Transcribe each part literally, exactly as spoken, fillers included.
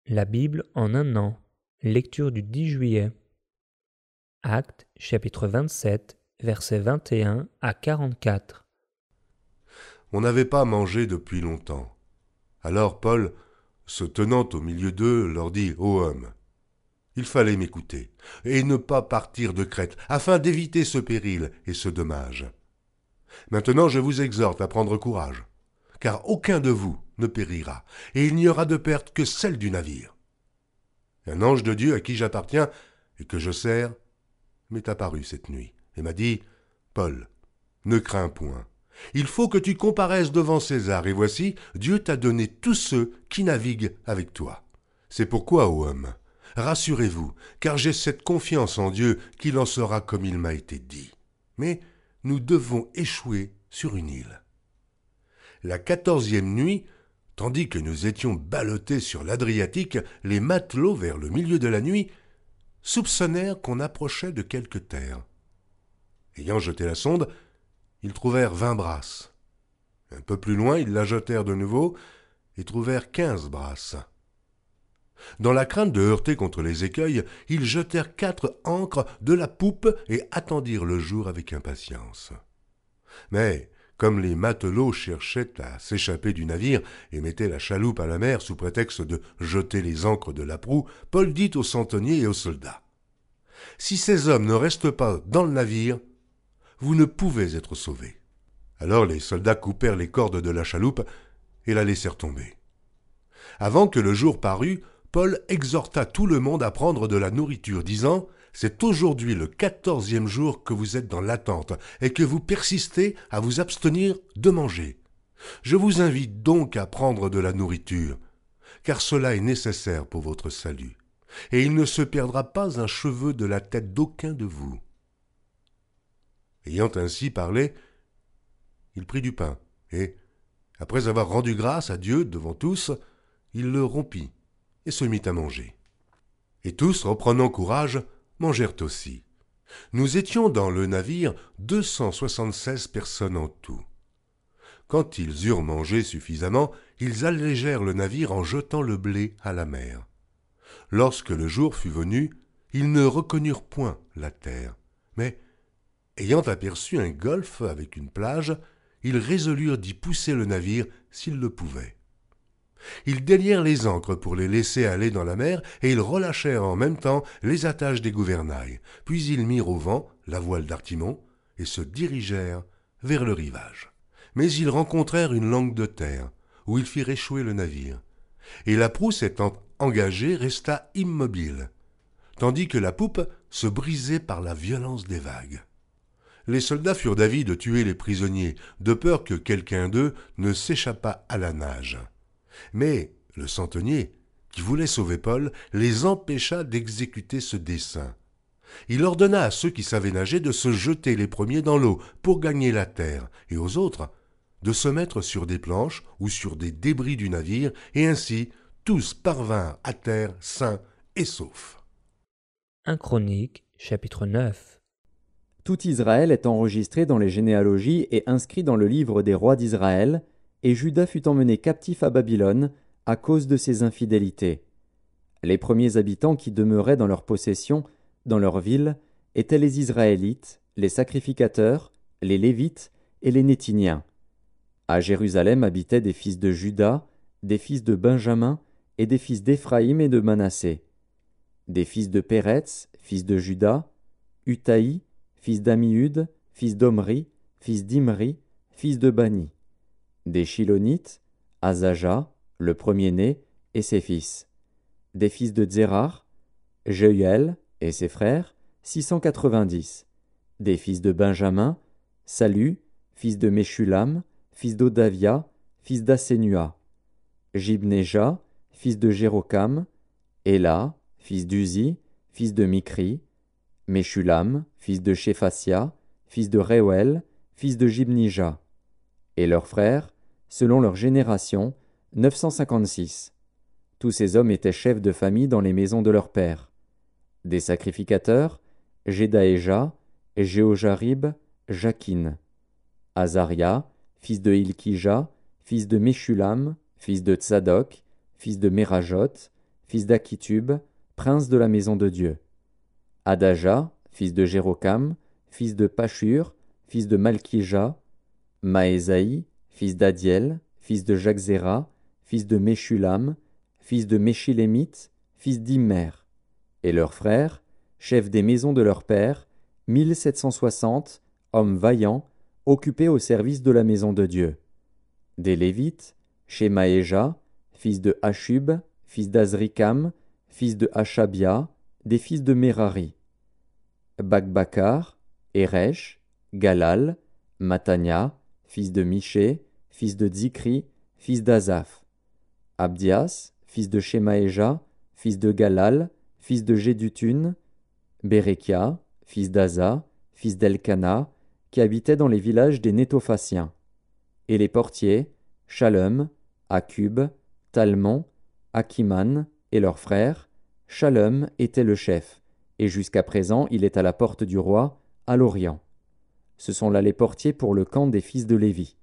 La Bible en un an. Lecture du dix juillet. Actes, chapitre vingt-sept, versets vingt et un à quarante-quatre. On n'avait pas mangé depuis longtemps. Alors Paul, se tenant au milieu d'eux, leur dit « Ô hommes, il fallait m'écouter, et ne pas partir de Crète, afin d'éviter ce péril et ce dommage. Maintenant je vous exhorte à prendre courage, car aucun de vous ne périra, et il n'y aura de perte que celle du navire. Un ange de Dieu à qui j'appartiens et que je sers m'est apparu cette nuit, et m'a dit « Paul, ne crains point. Il faut que tu comparaisses devant César, et voici, Dieu t'a donné tous ceux qui naviguent avec toi. C'est pourquoi, ô homme, rassurez-vous, car j'ai cette confiance en Dieu qu'il en sera comme il m'a été dit. Mais nous devons échouer sur une île. » La quatorzième nuit, tandis que nous étions ballottés sur l'Adriatique, les matelots, vers le milieu de la nuit, soupçonnèrent qu'on approchait de quelque terre. Ayant jeté la sonde, ils trouvèrent vingt brasses. Un peu plus loin, ils la jetèrent de nouveau et trouvèrent quinze brasses. Dans la crainte de heurter contre les écueils, ils jetèrent quatre ancres de la poupe et attendirent le jour avec impatience. Mais, comme les matelots cherchaient à s'échapper du navire et mettaient la chaloupe à la mer sous prétexte de jeter les ancres de la proue, Paul dit aux centeniers et aux soldats : « Si ces hommes ne restent pas dans le navire, vous ne pouvez être sauvés. » Alors les soldats coupèrent les cordes de la chaloupe et la laissèrent tomber. Avant que le jour parût, Paul exhorta tout le monde à prendre de la nourriture, disant : « C'est aujourd'hui le quatorzième jour que vous êtes dans l'attente et que vous persistez à vous abstenir de manger. Je vous invite donc à prendre de la nourriture, car cela est nécessaire pour votre salut, et il ne se perdra pas un cheveu de la tête d'aucun de vous. » Ayant ainsi parlé, il prit du pain, et, après avoir rendu grâce à Dieu devant tous, il le rompit et se mit à manger. Et tous, reprenant courage, mangèrent aussi. Nous étions dans le navire deux cent soixante-seize personnes en tout. Quand ils eurent mangé suffisamment, ils allégèrent le navire en jetant le blé à la mer. Lorsque le jour fut venu, ils ne reconnurent point la terre, mais, ayant aperçu un golfe avec une plage, ils résolurent d'y pousser le navire s'ils le pouvaient. Ils délièrent les ancres pour les laisser aller dans la mer, et ils relâchèrent en même temps les attaches des gouvernails. Puis ils mirent au vent la voile d'Artimon et se dirigèrent vers le rivage. Mais ils rencontrèrent une langue de terre, où ils firent échouer le navire. Et la proue s'étant engagée, resta immobile, tandis que la poupe se brisait par la violence des vagues. Les soldats furent d'avis de tuer les prisonniers, de peur que quelqu'un d'eux ne s'échappât à la nage. Mais le centenier, qui voulait sauver Paul, les empêcha d'exécuter ce dessein. Il ordonna à ceux qui savaient nager de se jeter les premiers dans l'eau pour gagner la terre, et aux autres de se mettre sur des planches ou sur des débris du navire, et ainsi tous parvinrent à terre sains et saufs. un Chronique, chapitre neuf. Tout Israël est enregistré dans les généalogies et inscrit dans le livre des rois d'Israël, et Juda fut emmené captif à Babylone à cause de ses infidélités. Les premiers habitants qui demeuraient dans leur possession, dans leur ville, étaient les Israélites, les sacrificateurs, les Lévites et les Nétiniens. À Jérusalem habitaient des fils de Juda, des fils de Benjamin et des fils d'Éphraïm et de Manassé. Des fils de Péretz, fils de Juda, Utaï, fils d'Ammiud, fils d'Omri, fils d'Imri, fils de Bani. Des Shilonites, Azaja, le premier-né, et ses fils. Des fils de Zérar, Jeuel et ses frères, six cent quatre-vingt-dix. Des fils de Benjamin, Salu, fils de Meshulam, fils d'Odavia, fils d'Assénua. Jibneja, fils de Jérocam, Éla, fils d'Uzi, fils de Mikri, Meshulam, fils de Shéphatia, fils de Réuel, fils de Jibnija. Et leurs frères, selon leur génération, neuf cent cinquante-six. Tous ces hommes étaient chefs de famille dans les maisons de leurs pères. Des sacrificateurs, Jedaéja, Jéhojarib, Jakin. Azaria, fils de Hilkija, fils de Meshulam, fils de Tsadok, fils de Mérajot, fils d'Akitub, prince de la maison de Dieu. Adaja, fils de Jérocam, fils de Pashur, fils de Malkija, Maésaï, fils d'Adiel, fils de Jagzéra, fils de Meshulam, fils de Meshilémite, fils d'Immer, et leurs frères, chefs des maisons de leur père, mille sept cent soixante, hommes vaillants, occupés au service de la maison de Dieu. Des Lévites, Shemaéja, fils de Hashub, fils d'Azrikam, fils de Hashabia, des fils de Merari. Bakbakar, Eresh, Galal, Matania, fils de Miché, fils de Zikri, fils d'Azaph. Abdias, fils de Shemaéja, fils de Galal, fils de Jédutun, Bérekia, fils d'Aza, fils d'Elkana, qui habitait dans les villages des Nétophaciens. Et les portiers, Shalom, Akub, Talmon, Akiman et leurs frères, Shalom était le chef, et jusqu'à présent il est à la porte du roi, à l'Orient. Ce sont là les portiers pour le camp des fils de Lévi.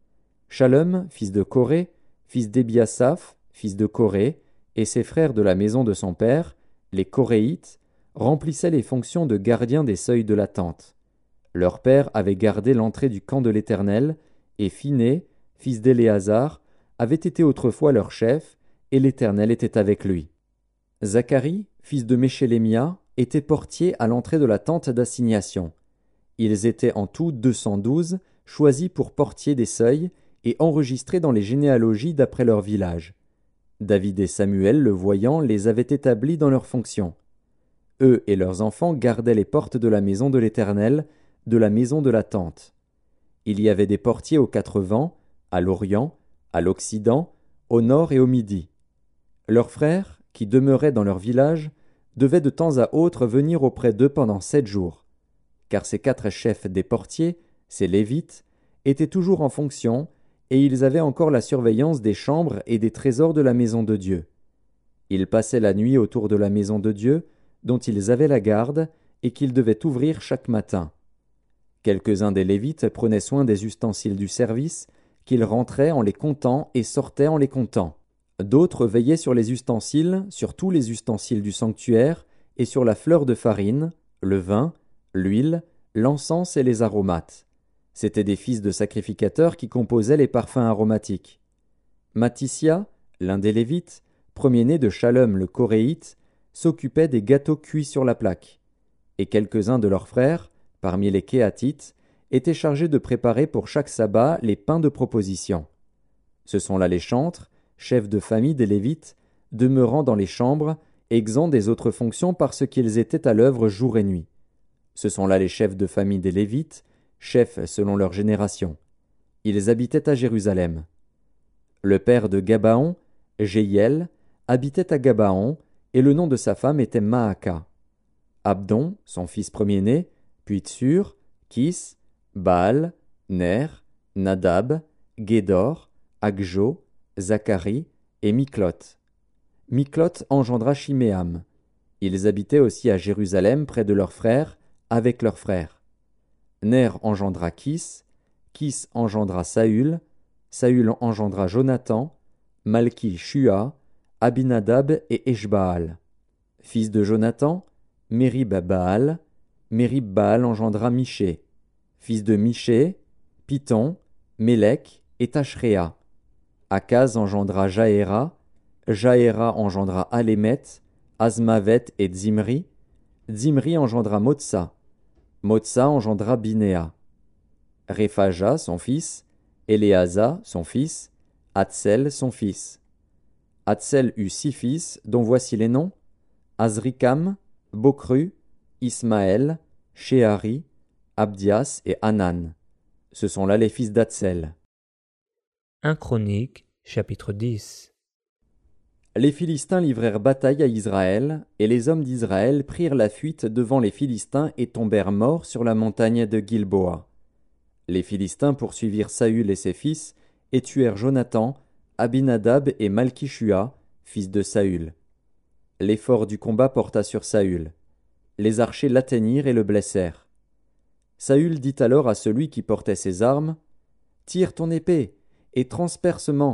Shalom, fils de Coré, fils d'Ebiasaph, fils de Coré, et ses frères de la maison de son père, les Coréites, remplissaient les fonctions de gardiens des seuils de la tente. Leur père avait gardé l'entrée du camp de l'Éternel, et Phiné, fils d'Éléazar, avait été autrefois leur chef, et l'Éternel était avec lui. Zacharie, fils de Méchélémia, était portier à l'entrée de la tente d'assignation. Ils étaient en tout deux cent douze, choisis pour portier des seuils, et enregistrés dans les généalogies d'après leur village. David et Samuel, le voyant, les avaient établis dans leurs fonctions. Eux et leurs enfants gardaient les portes de la maison de l'Éternel, de la maison de la tente. Il y avait des portiers aux quatre vents, à l'Orient, à l'Occident, au Nord et au Midi. Leurs frères, qui demeuraient dans leur village, devaient de temps à autre venir auprès d'eux pendant sept jours. Car ces quatre chefs des portiers, ces Lévites, étaient toujours en fonction, et ils avaient encore la surveillance des chambres et des trésors de la maison de Dieu. Ils passaient la nuit autour de la maison de Dieu, dont ils avaient la garde, et qu'ils devaient ouvrir chaque matin. Quelques-uns des Lévites prenaient soin des ustensiles du service, qu'ils rentraient en les comptant et sortaient en les comptant. D'autres veillaient sur les ustensiles, sur tous les ustensiles du sanctuaire, et sur la fleur de farine, le vin, l'huile, l'encens et les aromates. C'étaient des fils de sacrificateurs qui composaient les parfums aromatiques. Matissia, l'un des Lévites, premier-né de Shalom le Coréite, s'occupait des gâteaux cuits sur la plaque. Et quelques-uns de leurs frères, parmi les Kéatites, étaient chargés de préparer pour chaque sabbat les pains de proposition. Ce sont là les chantres, chefs de famille des Lévites, demeurant dans les chambres, exempts des autres fonctions parce qu'ils étaient à l'œuvre jour et nuit. Ce sont là les chefs de famille des Lévites, chefs selon leur génération. Ils habitaient à Jérusalem. Le père de Gabaon, Jéhiel, habitait à Gabaon, et le nom de sa femme était Maaka. Abdon, son fils premier-né, puis Tsur, Kis, Baal, Ner, Nadab, Gédor, Agjo, Zacharie et Miklot. Miklot engendra Shiméam. Ils habitaient aussi à Jérusalem près de leurs frères, avec leurs frères. Ner engendra Kis, Kis engendra Saül, Saül engendra Jonathan, Malki-Shua, Abinadab et Eshbaal. Fils de Jonathan, Mérib-Baal, Mérib-Baal engendra Miché. Fils de Miché, Piton, Mélec et Tachréa. Akaz engendra Jaéra, Jaéra engendra Alémet, Azmavet et Zimri. Zimri engendra Motsa. Motsa engendra Binéa. Réphaja, son fils, Éléasa, son fils, Hatsel, son fils. Hatsel eut six fils, dont voici les noms: Azrikam, Bokru, Ismaël, Shéhari, Abdias et Hanan. Ce sont là les fils d'Hatsel. un Chronique, chapitre dix. Les Philistins livrèrent bataille à Israël, et les hommes d'Israël prirent la fuite devant les Philistins et tombèrent morts sur la montagne de Gilboa. Les Philistins poursuivirent Saül et ses fils, et tuèrent Jonathan, Abinadab et Malki-Shua, fils de Saül. L'effort du combat porta sur Saül. Les archers l'atteignirent et le blessèrent. Saül dit alors à celui qui portait ses armes: « Tire ton épée, et transpercement,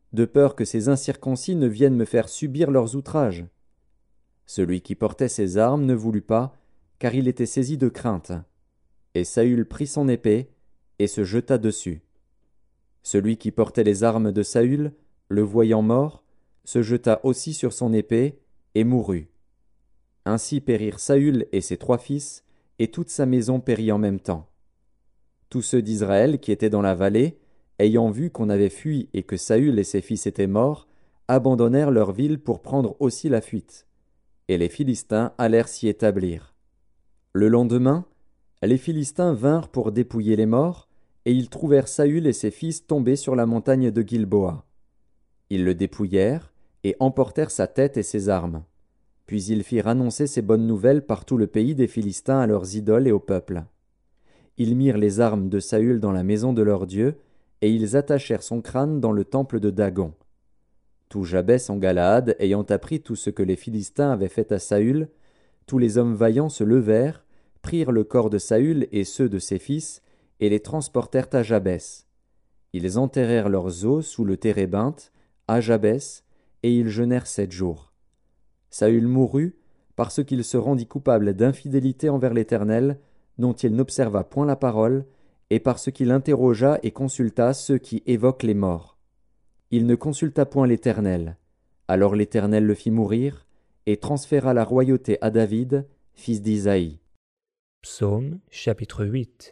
de peur que ces incirconcis ne viennent me faire subir leurs outrages. Celui qui portait ses armes ne voulut pas, car il était saisi de crainte. Et Saül prit son épée et se jeta dessus. Celui qui portait les armes de Saül, le voyant mort, se jeta aussi sur son épée et mourut. Ainsi périrent Saül et ses trois fils, et toute sa maison périt en même temps. Tous ceux d'Israël qui étaient dans la vallée, ayant vu qu'on avait fui et que Saül et ses fils étaient morts, abandonnèrent leur ville pour prendre aussi la fuite. Et les Philistins allèrent s'y établir. Le lendemain, les Philistins vinrent pour dépouiller les morts, et ils trouvèrent Saül et ses fils tombés sur la montagne de Gilboa. Ils le dépouillèrent, et emportèrent sa tête et ses armes. Puis ils firent annoncer ces bonnes nouvelles par tout le pays des Philistins à leurs idoles et au peuple. Ils mirent les armes de Saül dans la maison de leur Dieu, et ils attachèrent son crâne dans le temple de Dagon. Tout Jabès en Galaad ayant appris tout ce que les Philistins avaient fait à Saül, tous les hommes vaillants se levèrent, prirent le corps de Saül et ceux de ses fils, et les transportèrent à Jabès. Ils enterrèrent leurs os sous le térébinthe, à Jabès, et ils jeûnèrent sept jours. Saül mourut, parce qu'il se rendit coupable d'infidélité envers l'Éternel, dont il n'observa point la parole, et parce qu'il interrogea et consulta ceux qui évoquent les morts. Il ne consulta point l'Éternel. Alors l'Éternel le fit mourir, et transféra la royauté à David, fils d'Isaïe. Psaume chapitre huit.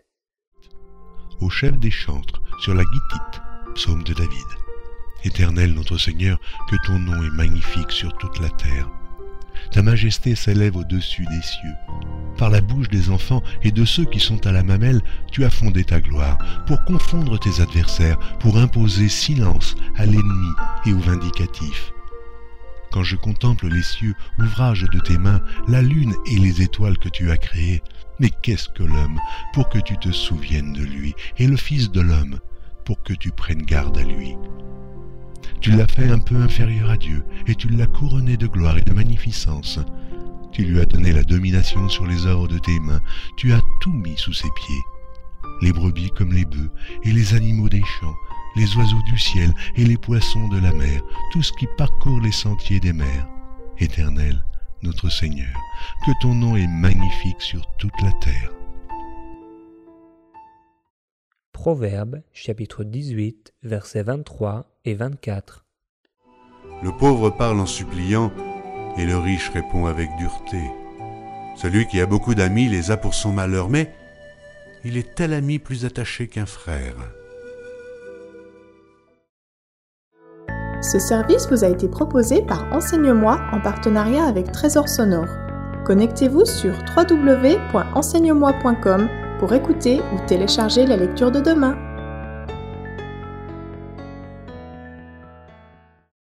Au chef des chantres, sur la Gittite, psaume de David. Éternel notre Seigneur, que ton nom est magnifique sur toute la terre. Ta majesté s'élève au-dessus des cieux. Par la bouche des enfants et de ceux qui sont à la mamelle, tu as fondé ta gloire, pour confondre tes adversaires, pour imposer silence à l'ennemi et au vindicatif. Quand je contemple les cieux, ouvrage de tes mains, la lune et les étoiles que tu as créées, mais qu'est-ce que l'homme pour que tu te souviennes de lui, et le Fils de l'homme pour que tu prennes garde à lui? Tu l'as fait un peu inférieur à Dieu, et tu l'as couronné de gloire et de magnificence. Tu lui as donné la domination sur les œuvres de tes mains, tu as tout mis sous ses pieds. Les brebis comme les bœufs, et les animaux des champs, les oiseaux du ciel et les poissons de la mer, tout ce qui parcourt les sentiers des mers. Éternel, notre Seigneur, que ton nom est magnifique sur toute la terre. Proverbes chapitre dix-huit, versets vingt-trois et vingt-quatre. Le pauvre parle en suppliant, et le riche répond avec dureté. Celui qui a beaucoup d'amis les a pour son malheur, mais il est tel ami plus attaché qu'un frère. Ce service vous a été proposé par Enseigne-moi en partenariat avec Trésor Sonore. Connectez-vous sur w w w point enseigne moi point com pour écouter ou télécharger la lecture de demain.